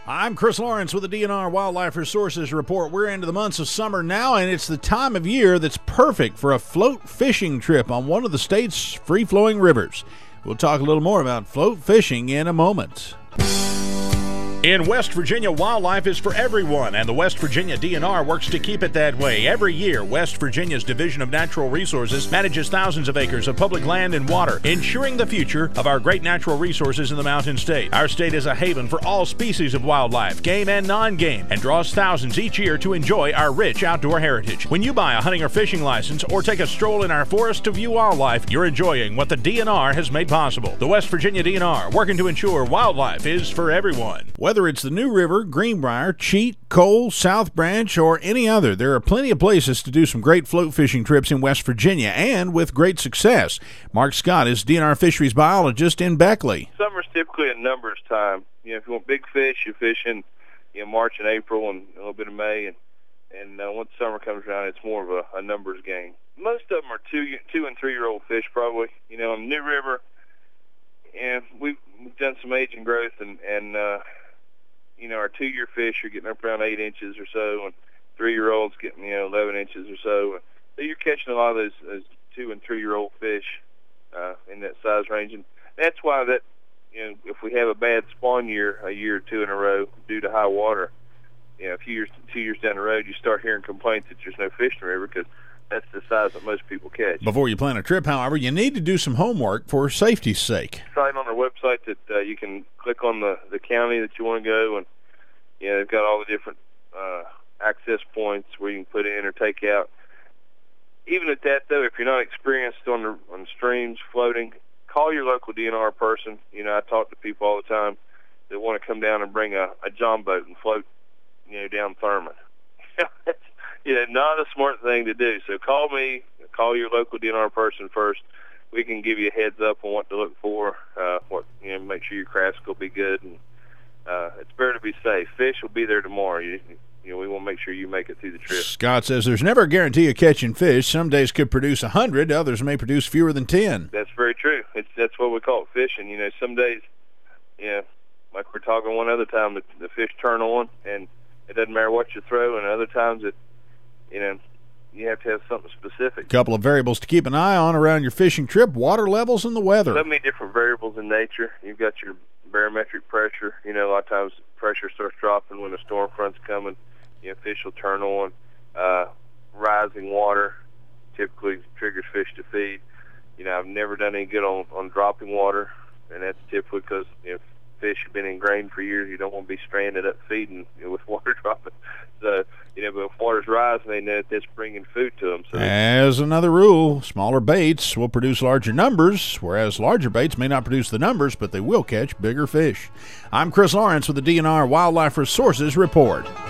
I'm Chris Lawrence with the DNR Wildlife Resources Report. We're into the months of summer now, and it's the time of year that's perfect for a float fishing trip on one of the state's free-flowing rivers. We'll talk a little more about float fishing in a moment. In West Virginia, wildlife is for everyone, and the West Virginia DNR works to keep it that way. Every year, West Virginia's Division of Natural Resources manages thousands of acres of public land and water, ensuring the future of our great natural resources in the Mountain State. Our state is a haven for all species of wildlife, game and non-game, and draws thousands each year to enjoy our rich outdoor heritage. When you buy a hunting or fishing license or take a stroll in our forest to view wildlife, you're enjoying what the DNR has made possible. The West Virginia DNR, working to ensure wildlife is for everyone. Whether it's the New River, Greenbrier, Cheat, Cole, South Branch, or any other, there are plenty of places to do some great float fishing trips in West Virginia, and with great success. Mark Scott is DNR fisheries biologist in Beckley. Summer's typically a numbers time. If you want big fish, you fish in March and April and a little bit of May, and once summer comes around, it's more of a numbers game. Most of them are 2 and 3 year old fish, probably. On the New River, and we've done some age and growth, and our 2-year fish are getting up around 8 inches or so, and 3-year-olds getting 11 inches or so. So you're catching a lot of those 2 and 3 year old fish in that size range, and that's why that if we have a bad spawn year, a year or two in a row due to high water, a few 2 years down the road, you start hearing complaints that there's no fish in the river because that's the size that most people catch. Before you plan a trip, however, you need to do some homework for safety's sake. Sign on our website that you can click on the county that you want to go, and they've got all the different access points where you can put in or take out. Even at that, though, if you're not experienced on streams floating, call your local DNR person. I talk to people all the time that want to come down and bring a john boat and float down Thurman. Not a smart thing to do. So call me, call your local DNR person first. We can give you a heads up on what to look for, make sure your craft's will be good, and it's better to be safe. Fish will be there tomorrow. We want to make sure you make it through the trip. Scott says there's never a guarantee of catching fish. Some days could produce 100, others may produce fewer than 10. That's very true. That's what we call it fishing. Some days, like we're talking one other time, the fish turn on, and it doesn't matter what you throw, and other times you have to have something specific. A couple of variables to keep an eye on around your fishing trip: water levels and the weather. So many different variables in nature. You've got your barometric pressure. A lot of times pressure starts dropping when a storm front's coming. Fish will turn on. Rising water typically triggers fish to feed. I've never done any good on dropping water, and that's typically because if fish have been ingrained for years, you don't want to be stranded up feeding with water dropping. So, but if water's rising, they know that's bringing food to them. So as another rule, smaller baits will produce larger numbers, whereas larger baits may not produce the numbers, but they will catch bigger fish. I'm Chris Lawrence with the DNR Wildlife Resources Report.